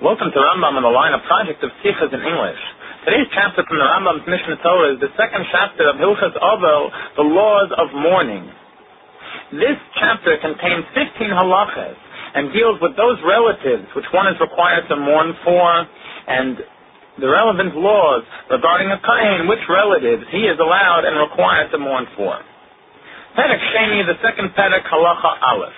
Welcome to Rambam on the line, a project of Sichas in English. Today's chapter from the Rambam's Mishnah Torah is the second chapter of Hilchas Avel, the laws of mourning. This chapter contains 15 halachas and deals with those relatives which one is required to mourn for, and the relevant laws regarding a kohen, which relatives he is allowed and required to mourn for. Perek Sheni, the second Perek, Halacha Aleph.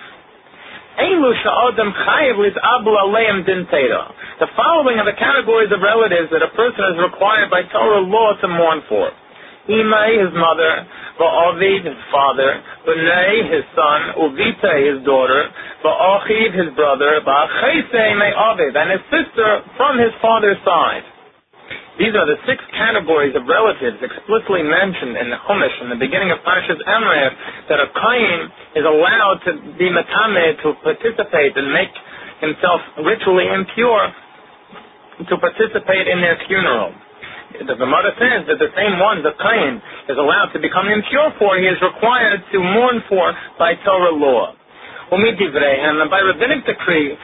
The following are the categories of relatives that a person is required by Torah law to mourn for. Imai, his mother, Va'avid, his father, B'nai, his son, Uvita, his daughter, Va'achiv, his brother, Va'achesei, Me'avid, and his sister from his father's side. These are the 6 categories of relatives explicitly mentioned in the Chumash in the beginning of Parshas Emor, that a kohen is allowed to be metameh, to participate and make himself ritually impure, to participate in their funeral. The Gemara says that the same one the kohen is allowed to become impure for, he is required to mourn for by Torah law. And by rabbinic decree,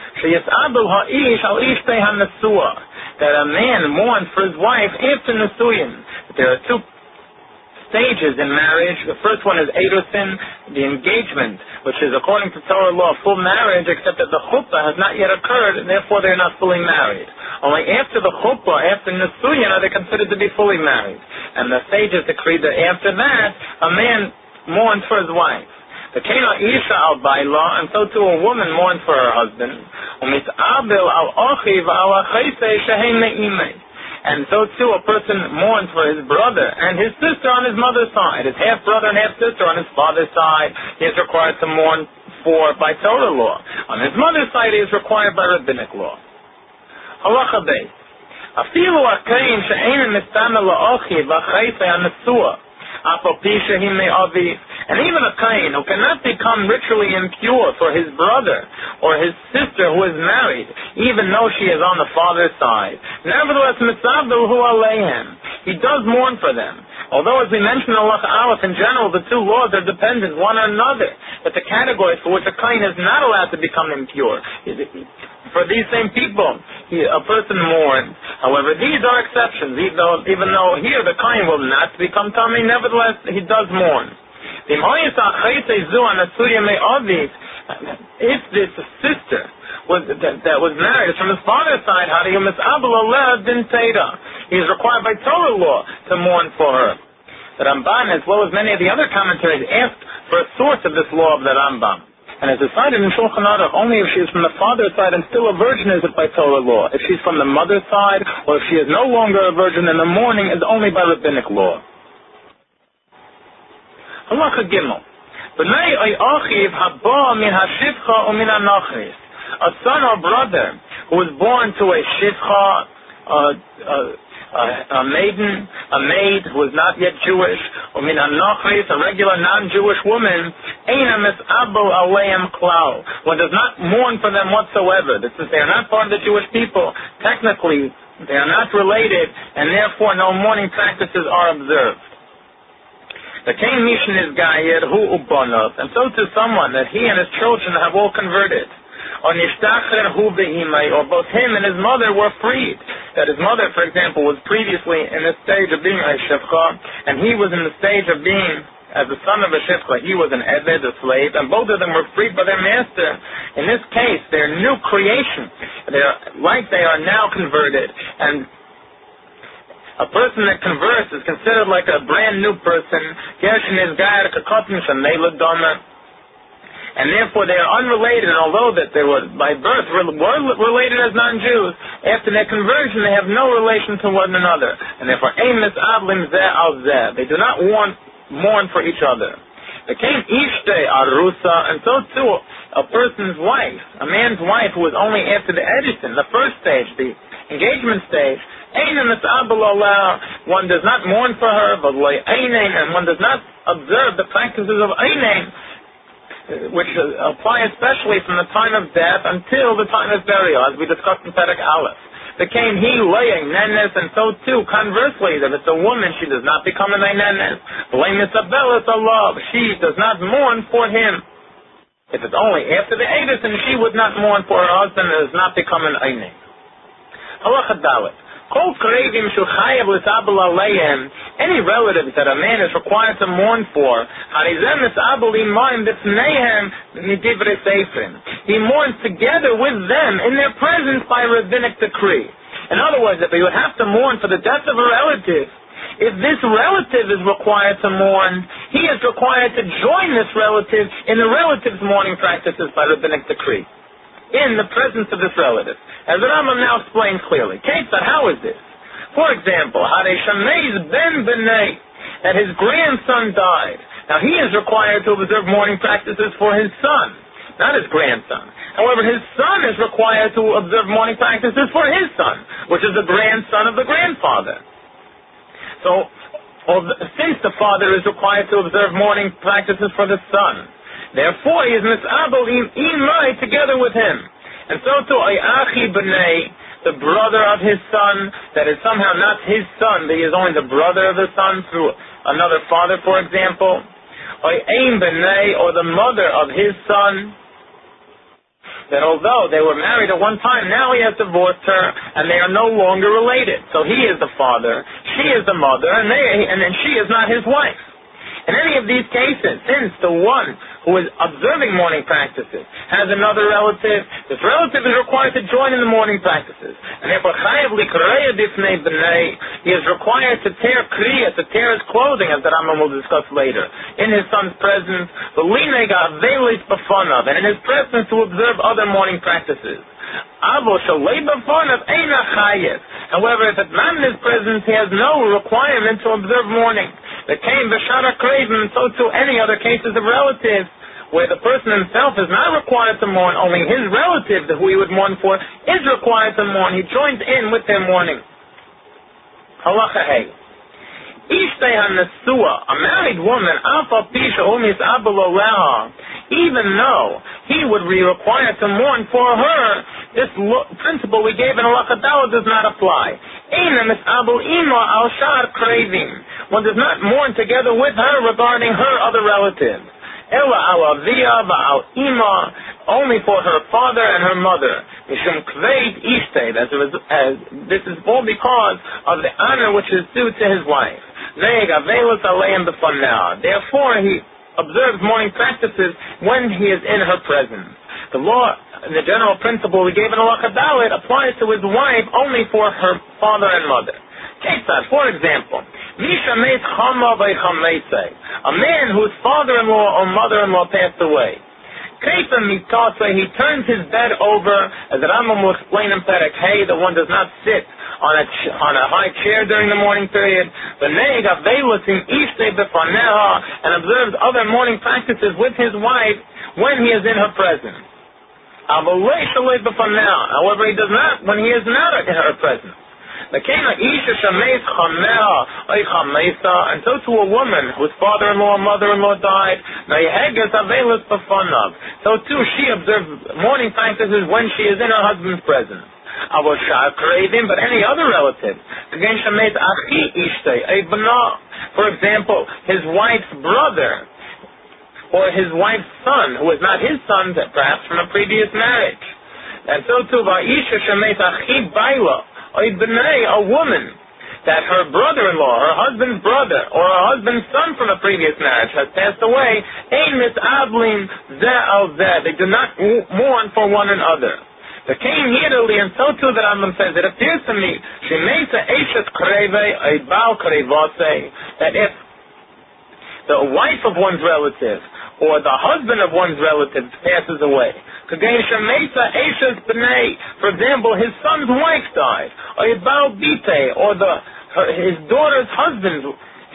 that a man mourns for his wife after Nisuyin. There are 2 stages in marriage. The first one is Eirusin, the engagement, which is according to Torah law full marriage, except that the chuppah has not yet occurred, and therefore they are not fully married. Only after the chuppah, after Nisuyin, are they considered to be fully married. And the sages decreed that after that, a man mourns for his wife. The Kena Isha al Baila, and so too a woman mourns for her husband. And so too a person mourns for his brother and his sister on his mother's side, his half-brother and half-sister on his father's side, he is required to mourn for by Torah law. On his mother's side, he is required by rabbinic law. Halacha Beis. Afilu akayin she'ein mistama la'ochiv v'chayse ha'nesua. And even a kohen who cannot become ritually impure for his brother or his sister who is married, even though she is on the father's side, nevertheless, he does mourn for them. Although, as we mentioned in Halacha Aleph, in general, the 2 laws are dependent one on another. But the categories for which a kohen is not allowed to become impure, for these same people, a person mourns. However, these are exceptions. Even though here the kohen will not become tummy, nevertheless, he does mourn. If this sister that was married from his father's side, he is required by Torah law to mourn for her. The Ramban, as well as many of the other commentaries, asked for a source of this law of the Rambam. And as decided in Shulchan Aruch, only if she is from the father's side and still a virgin is it by Torah law. If she's from the mother's side, or if she is no longer a virgin in the morning, is only by rabbinic law. Halacha Gimel. A son or brother who was born to a shivcha, a maiden, a maid who is not yet Jewish, or min ha-nochris, a regular non-Jewish woman, one does not mourn for them whatsoever. This is, they are not part of the Jewish people. Technically, they are not related, and therefore no mourning practices are observed. The Kain Mishan is Gayed, hu ubanav, and so to someone that he and his children have all converted. Or Nishtacher hu be'imai, or both him and his mother were freed. That his mother, for example, was previously in the stage of being a shivcha, and he was in the stage of being, as the son of a shivcha, he was an eved, a slave, and both of them were freed by their master. In this case, they're new creation. They are now converted, and a person that converts is considered like a brand new person. And therefore they are unrelated, and although that they were by birth were related as non-Jews, after their conversion they have no relation to one another. And therefore they do not mourn for each other. There came Ishte Arusa, and so too a person's wife, a man's wife who was only after the Edison, the first stage, the engagement stage. One does not mourn for her, and one does not observe the practices of Einain, which apply especially from the time of death until the time of burial, as we discussed in Perek Aleph. Became he laying nenes, and so too, conversely, that if it's a woman, she does not become an nenes. She does not mourn for him. If it's only after the Edison, she would not mourn for her husband and does not become an Einik. Halacha Dalet. Any relatives that a man is required to mourn for, he mourns together with them in their presence by rabbinic decree. In other words, if he would have to mourn for the death of a relative, if this relative is required to mourn, he is required to join this relative in the relative's mourning practices by rabbinic decree, in the presence of this relative. As the Rambam now explains clearly. Ketzad, how is this? For example, Harei Shamei's ben B'nai, that his grandson died. Now he is required to observe mourning practices for his son, not his grandson. However, his son is required to observe mourning practices for his son, which is the grandson of the grandfather. So, since the father is required to observe mourning practices for the son, therefore he is mis'abel imai together with him. And so too, Achi B'nai, the brother of his son, that is somehow not his son, but he is only the brother of the son through another father, for example. Aim B'nai, or the mother of his son, that although they were married at one time, now he has divorced her, and they are no longer related. So he is the father, she is the mother, and then she is not his wife. In any of these cases, since the one who is observing mourning practices has another relative, this relative is required to join in the mourning practices. And therefore, he is required to tear kriya, to tear his clothing, as the Rambam will discuss later, in his son's presence, and in his presence to observe other mourning practices. However, if it's not in his presence, he has no requirement to observe mourning. The came b'shara craven, so too any other cases of relatives, where the person himself is not required to mourn, only his relative, who he would mourn for, is required to mourn. He joins in with their mourning. Halacha Hey. Ishtei ha-nesua, a married woman, even though he would be required to mourn for her, this principle we gave in Halacha Dalet does not apply. One does not mourn together with her regarding her other relatives. Only for her father and her mother. This is all because of the honor which is due to his wife. Therefore, he observes mourning practices when he is in her presence. The law, the general principle we gave in Halacha Dalet applies to his wife only for her father and mother. Ketzad, for example, a man whose father-in-law or mother-in-law passed away. He turns his bed over, as the Rambam will explain in Perek Hey, the one does not sit on a high chair during the mourning period, and observes other mourning practices with his wife when he is in her presence. However, he does not when he is not in her presence. And so to a woman whose father-in-law or mother-in-law died, so too she observes mourning practices when she is in her husband's presence. But any other relative, for example, his wife's brother, or his wife's son, who is not his son, perhaps from a previous marriage. And so too, a woman, that her brother-in-law, her husband's brother, or her husband's son from a previous marriage has passed away, they do not mourn for one another. The Cain Yidali, and so too the Rambam says, it appears to me, that if the wife of one's relative, or the husband of one's relative passes away. For example, his son's wife died, or his daughter's husband.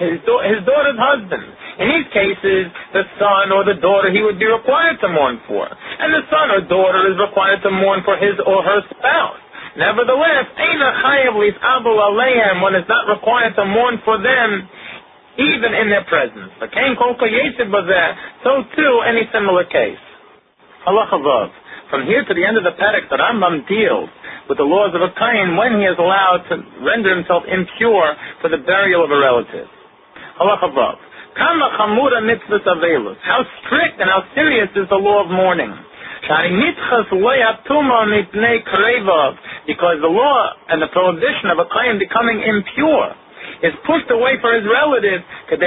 In these cases, the son or the daughter he would be required to mourn for, and the son or daughter is required to mourn for his or her spouse. Nevertheless, one is not required to mourn for them even in their presence. So too, any similar case. Halacha Vav. From here to the end of the Perek, the Rambam deals with the laws of a Kain when he is allowed to render himself impure for the burial of a relative. Halacha Vav. How strict and how serious is the law of mourning? Because the law and the prohibition of a kohen becoming impure is pushed away for his relatives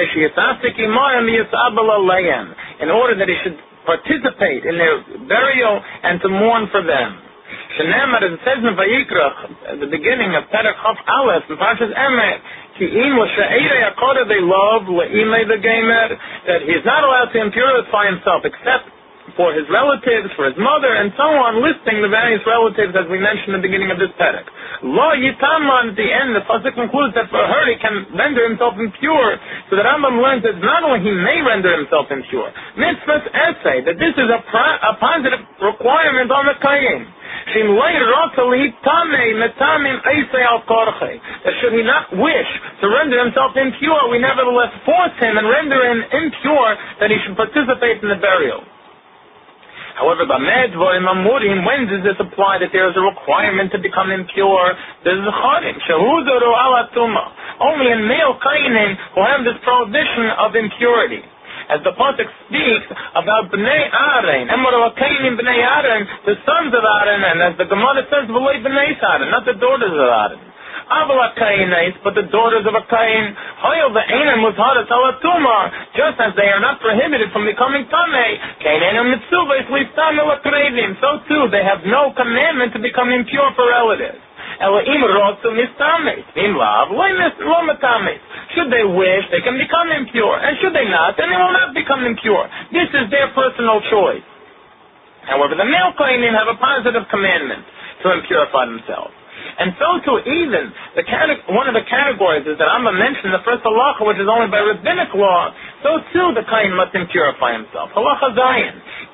in order that he should participate in their burial and to mourn for them. As it says in Vayikra, at the beginning of Perek Chaf Aleph, in Parshas Emet, that he is not allowed to impurify himself except for his relatives, for his mother, and so on, listing the various relatives as we mentioned in the beginning of this Perek. Lo Yitaman, at the end, the pasuk concludes that for her he can render himself impure. So the Rambam learns that not only he may render himself impure, mitzvahs essay, that this is a positive requirement on the Kayin. That should he not wish to render himself impure, we nevertheless force him and render him impure, that he should participate in the burial. However, when does this apply that there is a requirement to become impure? This is charim. Only in male kainim who have this prohibition of impurity. As the pasuk speaks about Bnei Aaron, Bnei Aaron, the sons of Aaron, and as the Gemara says, V'lei Bnei Aaron, not the daughters of Aaron. But the daughters of a Kain, just as they are not prohibited from becoming Tamei, so too they have no commandment to become impure for relatives. Should they wish, they can become impure, and should they not, then they will not become impure. This is their personal choice. However, the male Kainim have a positive commandment to impurify themselves. And so too, even one of the categories is that Rambam mentioned the first halacha, which is only by rabbinic law. So too, the kain must impurify himself. Halacha Zayin.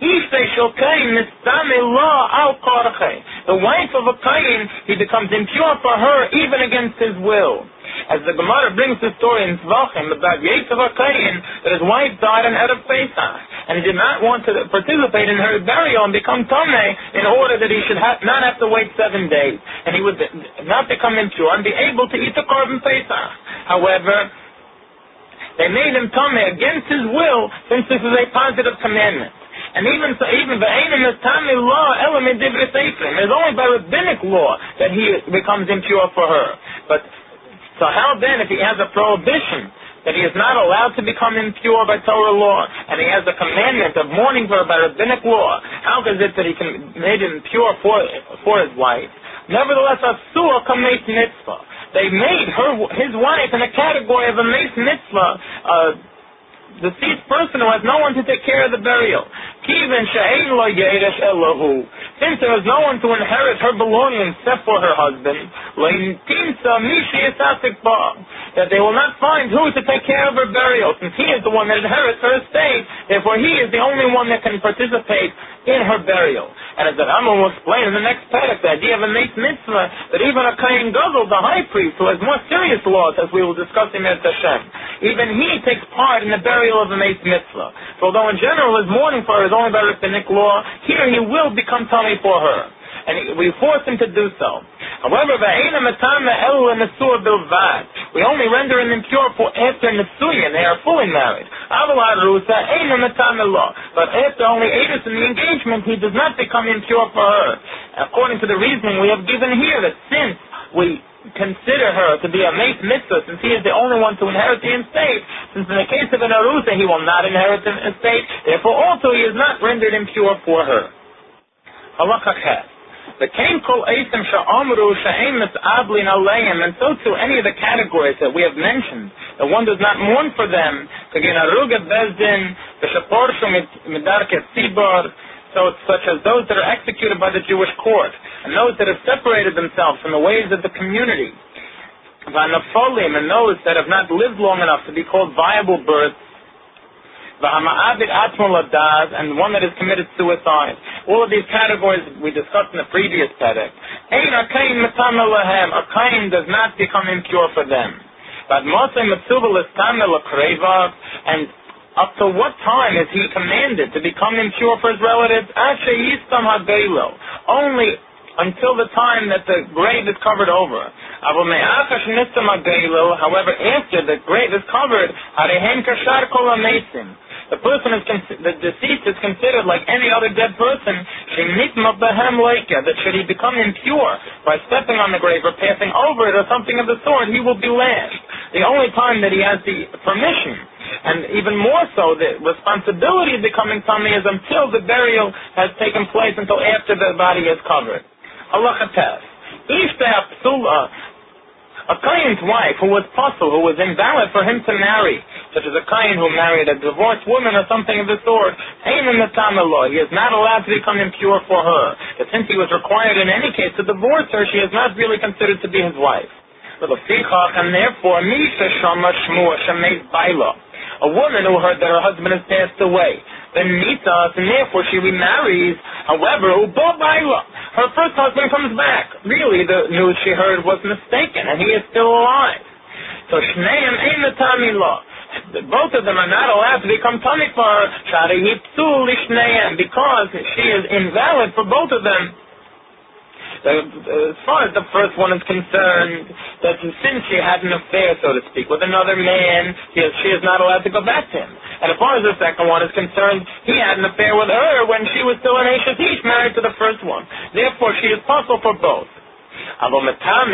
The wife of a kain, he becomes impure for her even against his will. As the Gemara brings the story in Tzvachim about Yetzav HaKayin, that his wife died on Erev Pesach, and he did not want to participate in her burial and become Tamei in order that he should not have to wait 7 days, and he would not become impure and be able to eat the Korban Pesach. However, they made him Tamei against his will, since this is a positive commandment. And even V'einim is Tamei law, element Divrei Seifrim. It is only by rabbinic law that he becomes impure for her. So how then, if he has a prohibition that he is not allowed to become impure by Torah law, and he has a commandment of mourning for her by rabbinic law, how is it that he can make him impure for his wife? Nevertheless, Asur Kameis Mitzvah. They made his wife in a category of a Meis Mitzvah, deceased person who has no one to take care of the burial. Since there is no one to inherit her belongings except for her husband, that they will not find who to take care of her burial, since he is the one that inherits her estate. Therefore, he is the only one that can participate in her burial. And as the Rambam will explain in the next paragraph, the idea of a Meis Mitzvah, that even a Kohen Gadol, the high priest, who has more serious laws, as we will discuss in Eretz Hashem, even he takes part in the burial of a Meis Mitzvah. So although in general his mourning for her is only by rabbinic law, here he will become Tamei for her. And we force him to do so. However, we only render him impure for after Nisuyin, they are fully married. But after only Eidus in the engagement, he does not become impure for her. According to the reasoning we have given here, that since we consider her to be a Meis Mitzvah, since he is the only one to inherit the estate, since in the case of an Arusa he will not inherit the estate, therefore also he is not rendered impure for her. Halacha Ches. The Kain Kol Eisim Sha'amru Sha'im Mitz'ablin Aleim, and so too any of the categories that we have mentioned, that one does not mourn for them, Kagin Aruga Bezdin, the Shaporshu Midarke Tzibor, so such as those that are executed by the Jewish court, and those that have separated themselves from the ways of the community, Vanafolim, and those that have not lived long enough to be called viable births, and one that has committed suicide. All of these categories we discussed in the previous Perek. A kain does not become impure for them. And up to what time is he commanded to become impure for his relatives? Only until the time that the grave is covered over. However, after the grave is covered, the deceased is considered like any other dead person, that should he become impure by stepping on the grave or passing over it or something of the sort, he will be lashed. The only time that he has the permission, and even more so, the responsibility of becoming tummy is until the burial has taken place, until after the body is covered. Halacha Tes. A Kayan's wife who was puzzled, who was invalid for him to marry, such as a Kayan who married a divorced woman or something of the sort, ain't in the Tamil law. He is not allowed to become impure for her. But since he was required in any case to divorce her, she is not really considered to be his wife. And therefore, Misha Shama Shmua Shemez Baila, a woman who heard that her husband has passed away, then Nitas, and therefore she remarries. However, Uba Baila, her first husband comes back. Really, the news she heard was mistaken, and he is still alive. So Shneim ain't the Tamila. Both of them are not allowed to become tummy for her, because she is invalid for both of them. As far as the first one is concerned, that since she had an affair, so to speak, with another man, she is not allowed to go back to him. And as far as the second one is concerned, he had an affair with her when she was still an Eishes Ish, married to the first one. Therefore, she is possible for both. However,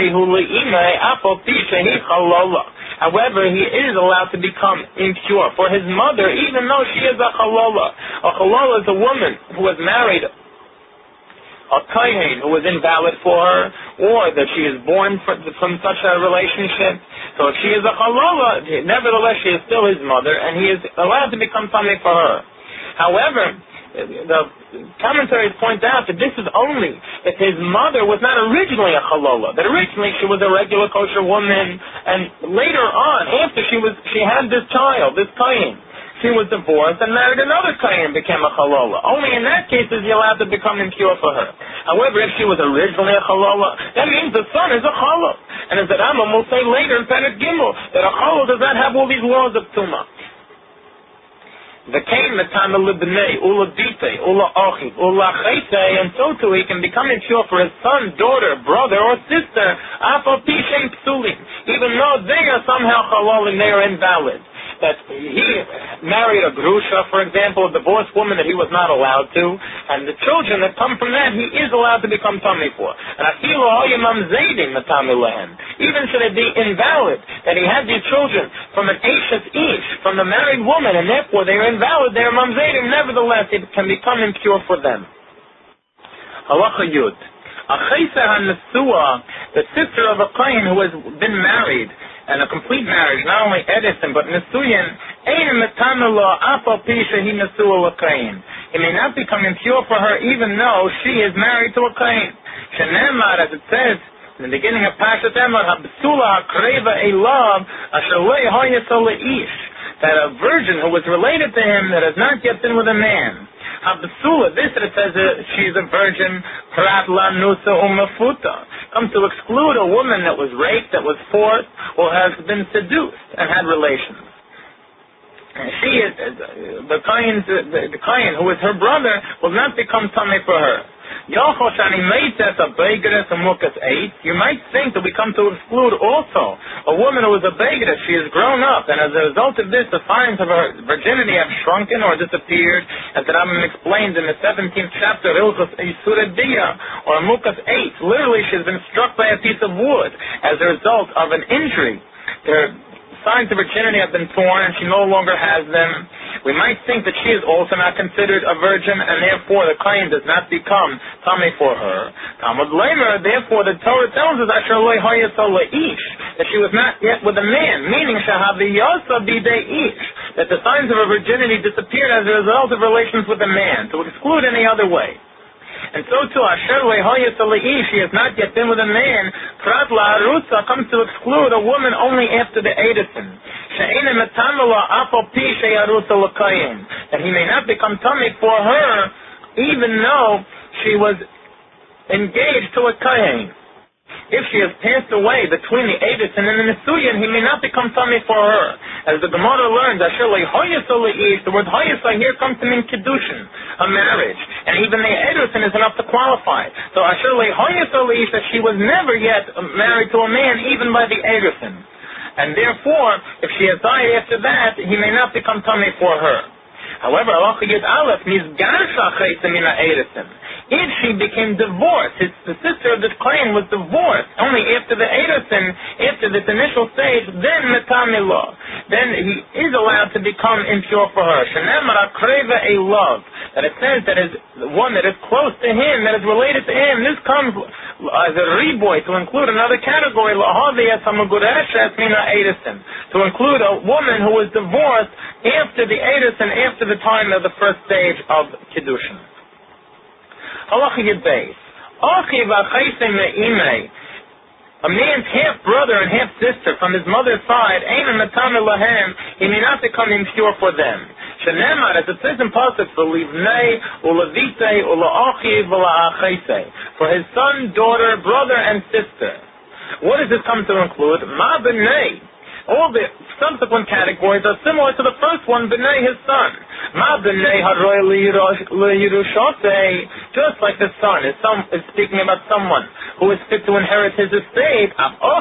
he is allowed to become impure for his mother, even though she is a chalola. A chalola is a woman who was married a kohen who was invalid for her, or that she is born from such a relationship. So if she is a chalola, nevertheless she is still his mother, and he is allowed to become tamei for her. However, the commentaries point out that this is only if his mother was not originally a chalola, that originally she was a regular kosher woman, and later on, after she had this child, this kohen, she was divorced and married another kohen and became a chalola. Only in that case is he allowed to become impure for her. However, if she was originally a chalola, that means the son is a chalol. And as the Rambam will say later in Perek Gimel, that a chalol does not have all these laws of tumah. The kain matana libnei, ula bite, ula achiv, ula chayte, and so too he can become impure for his son, daughter, brother, or sister, afal pishem psulim, even though they are somehow chalol and they are invalid. That he married a grusha, for example, a divorced woman that he was not allowed to, and the children that come from that, he is allowed to become tummy for. And even should it be invalid that he had these children from an Eishes Ish, from the married woman, and therefore they are invalid, they are mamzedim, nevertheless it can become impure for them. Halacha Yud. A chayser ha-nesua, the sister of a kohen who has been married, and a complete marriage, not only Edison, but Nesuyin, ein metamela afal pisha he nesua l'kain. It may not become impure for her even though she is married to a kain. Shenemar, as it says in the beginning of Pashat Emor, habsula hakreva elav asher lo yehoyesa leish, that a virgin who was related to him that has not yet been with a man. Habsula, this that it says she is a virgin, prat la nusa umafuta, comes to exclude a woman that was raped, that was forced, or has been seduced and had relations. And she is the kohen who is her brother will not become tamei for her. You might think that we come to exclude also a woman who is a begedus. She has grown up, and as a result of this, the signs of her virginity have shrunken or disappeared, as the Rambam explained in the 17th chapter, Hilchos Eisurat Dia, or Mukas 8. Literally, she has been struck by a piece of wood as a result of an injury. Her signs of virginity have been torn, and she no longer has them. We might think that she is also not considered a virgin, and therefore the kohen does not become tamei for her. Talmud Leimer, therefore the Torah tells us that she was not yet with a man, meaning that the signs of her virginity disappeared as a result of relations with a man, to exclude any other way. And so too, she has not yet been with a man. Prat la'arusa comes to exclude a woman only after the edison. That he may not become tummy for her, even though she was engaged to a kohen. If she has passed away between the edison and the nesuyin, he may not become tummy for her. As the Gemara learns, the word hoyasa here comes to mean kiddushin, a marriage. And even the edison is enough to qualify. So that she was never yet married to a man, even by the edison. And therefore, if she has died after that, he may not become tummy for her. However, halacha yud aleph nizgarsha chayse mina erisim. If she became divorced, the sister of this claim was divorced only after the erisim, after this initial stage, then metame law. Then he is allowed to become impure for her. Shenemar akreva a love. That it says that is one that is close to him, that is related to him. This comes as a reboy to include another category, to include a woman who was divorced after the Eidus and after the time of the first stage of Kiddushin. Halacha Yud Beis. A man's half-brother and half-sister from his mother's side, he may not become impure for them. Shenemar, as it says in Pasuk, for his son, daughter, brother, and sister. What does this come to include? Ma b'nei. All the subsequent categories are similar to the first one, b'nei, his son. Ma b'nei haroi l'yirushosei. Just like the son is speaking about someone who is fit to inherit his estate.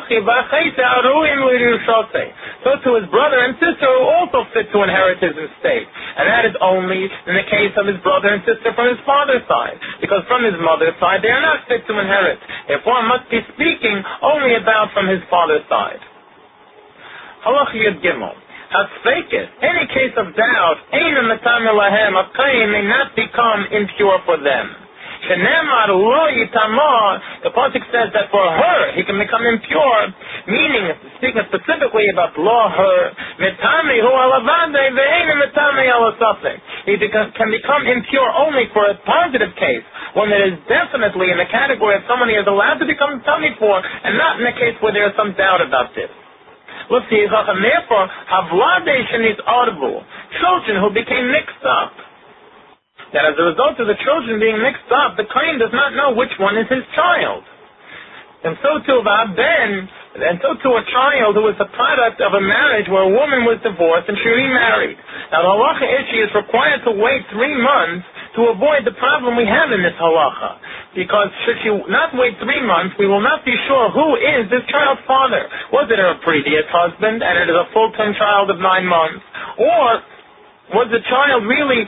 So to his brother and sister who also fit to inherit his estate. And that is only in the case of his brother and sister from his father's side. Because from his mother's side, they are not fit to inherit. Therefore, I must be speaking only about from his father's side. Halacha Yud Gimel. Hatzfekes, any case of doubt, Eina Metame Lahem, a Kain may not become impure for them. Shenemar lo yitamah, the Pasuk says that for her, he can become impure, meaning, speaking specifically about law, her, Metame hu alavade, ve'eina Metame alasafek. He can become impure only for a positive case, one that is definitely in the category of someone he is allowed to become tummy for, and not in the case where there is some doubt about this. Let's see, and therefore, havladation is audible. Children who became mixed up. That as a result of the children being mixed up, the kohen does not know which one is his child. And so too, a child who is a product of a marriage where a woman was divorced and she remarried. Now the halacha is she is required to wait 3 months to avoid the problem we have in this halacha. Because should she not wait 3 months, we will not be sure who is this child's father. Was it her previous husband, and it is a full-term child of 9 months? Or was the child really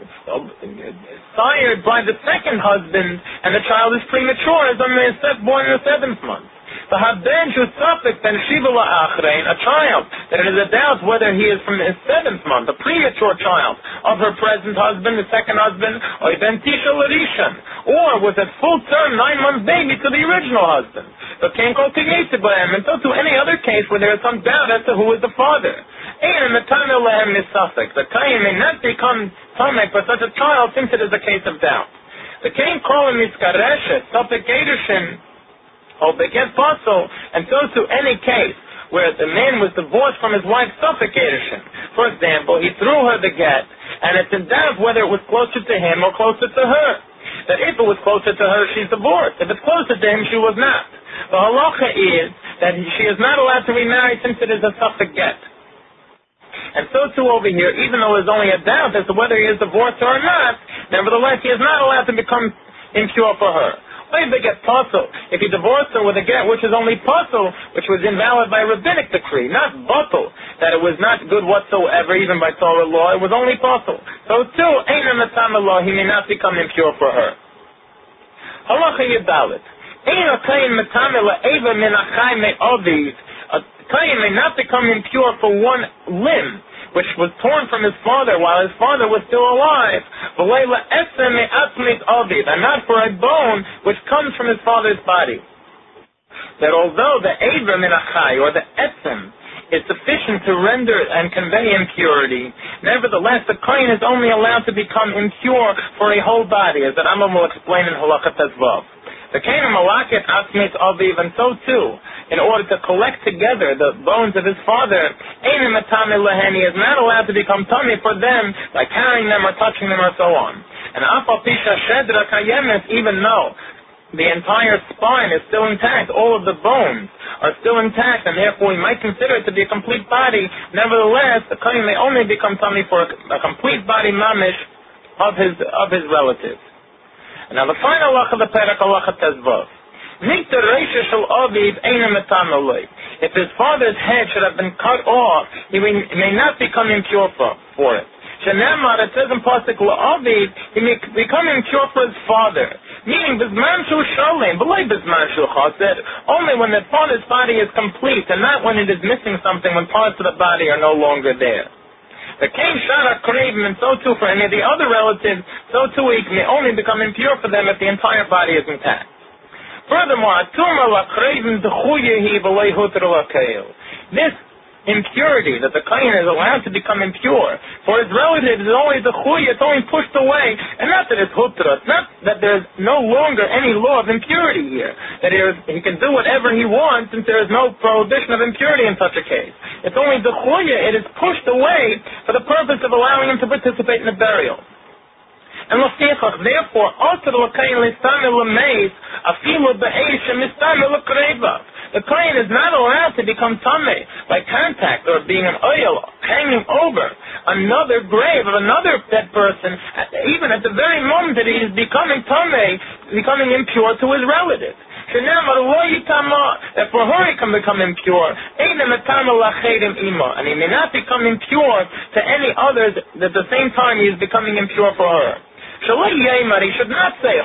sired by the second husband, and the child is premature, as born in the 7th month? The Haben Shu Safek Ben Shiva La'achrein, a child that it is a doubt whether he is from his 7th month, a premature child of her present husband, the second husband, or Ben Tisha Larishan, or was a full-term 9-month baby to the original husband. But can't go to Yetzibahem, and so to any other case where there is some doubt as to who is the father. And the Tana Lehem is Safek. The Kain may not become Tamek for such a child since it is a case of doubt. The Kain call him Miskareshet, Safek Gedushin, or beget pasul, and so to any case where the man was divorced from his wife's suffocation. For example, he threw her the get, and it's in doubt whether it was closer to him or closer to her. That if it was closer to her, she's divorced. If it's closer to him, she was not. The halacha is that she is not allowed to remarry since it is a suffix get. And so too over here, even though there's only a doubt as to whether he is divorced or not, nevertheless, he is not allowed to become impure for her. Why did they get pasul? If he divorced her with a get which is only pasul, which was invalid by rabbinic decree, not batul, that it was not good whatsoever, even by Torah law, it was only pasul. So too, Eina Metame law, he may not become impure for her. Halacha Yedalit. Eina Kain Metame la'eva min achai me'aviv. A Kain may not become impure for one limb which was torn from his father while his father was still alive, and not for a bone which comes from his father's body. That although the Eiver min achai, or the etzem, is sufficient to render and convey impurity, nevertheless the kohen is only allowed to become impure for a whole body, as the Rambam will explain in Halakha Tezvav. The kohen malaket atzmis aviv, and so too, in order to collect together the bones of his father, Ein Metame Lehen, he is not allowed to become tummy for them by carrying them or touching them or so on. And Afal Pisha Shedra Kayemes, even though the entire spine is still intact, all of the bones are still intact, and therefore we might consider it to be a complete body, nevertheless, the kohen may only become tummy for a complete body mamish of his relative. And now the final halacha of the Perek, halacha Tezvav. If his father's head should have been cut off, he may not become impure for it. Shenemar, it says in Pasuk La'aviv, he becoming impure for his father. Meaning, Bizman Shu Sholem, B'lay Bizman Shu Chassid, only when the father's body is complete, and not when it is missing something, when parts of the body are no longer there. The Kain Shara Krevim, and so too for any of the other relatives, so too he may only become impure for them if the entire body is intact. Furthermore, this impurity that the Kain is allowed to become impure for his relatives is only the chuya, it's only pushed away, and not that it's hutra, it's not that there's no longer any law of impurity here, that he can do whatever he wants since there is no prohibition of impurity in such a case. It's only the chuya, it is pushed away for the purpose of allowing him to participate in the burial. And therefore, also the Kain listamil l'meis afilu be'eish mistamil l'kreva. The Kain is not allowed to become tameh by contact or being an oil hanging over another grave of another dead person, even at the very moment that he is becoming tameh, becoming impure to his relative. That for her he can become impure, and he may not become impure to any others at the same time he is becoming impure for her. He should not say,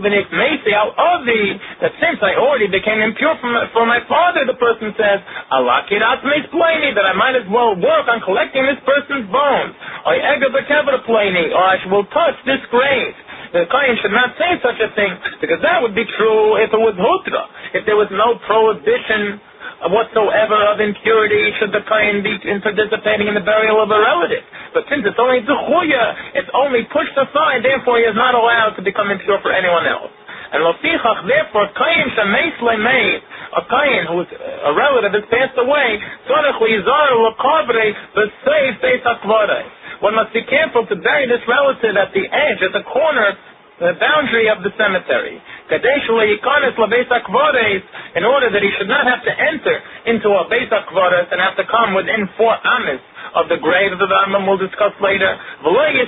that since I already became impure for my father, the person says, that I might as well work on collecting this person's bones, or I will touch this grave. The Kain should not say such a thing, because that would be true if it was hutra, if there was no prohibition whatsoever of impurity should the Kain be participating in the burial of a relative. But since it's only zuchuya, it's only pushed aside, therefore he is not allowed to become impure for anyone else. And Lofichach, therefore, Kain shemeis lemeis, a Kain who is a relative has passed away, tzarech lizar l'kavrei b'seif beis hakvarei. One must be careful to bury this relative at the edge, at the corner, the boundary of the cemetery. In order that he should not have to enter into a Beis HaKvaros and have to come within 4 amas of the grave of the Rambam we'll discuss later. They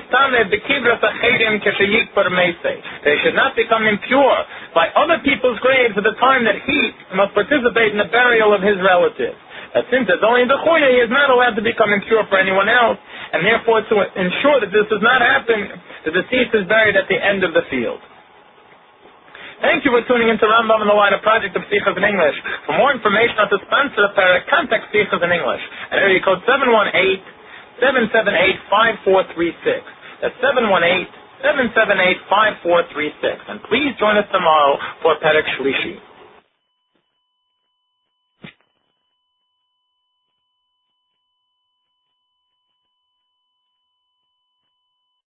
should not become impure by other people's graves at the time that he must participate in the burial of his relatives. Since it's only the chuya, he is not allowed to become impure for anyone else, and therefore to ensure that this does not happen, the deceased is buried at the end of the field. Thank you for tuning into Rambam in the Line of Project of Sichas in English. For more information on the sponsor of Parak, contact Sichas in English at area code 718-778-5436. That's 718-778-5436. And please join us tomorrow for Parak Shlishi.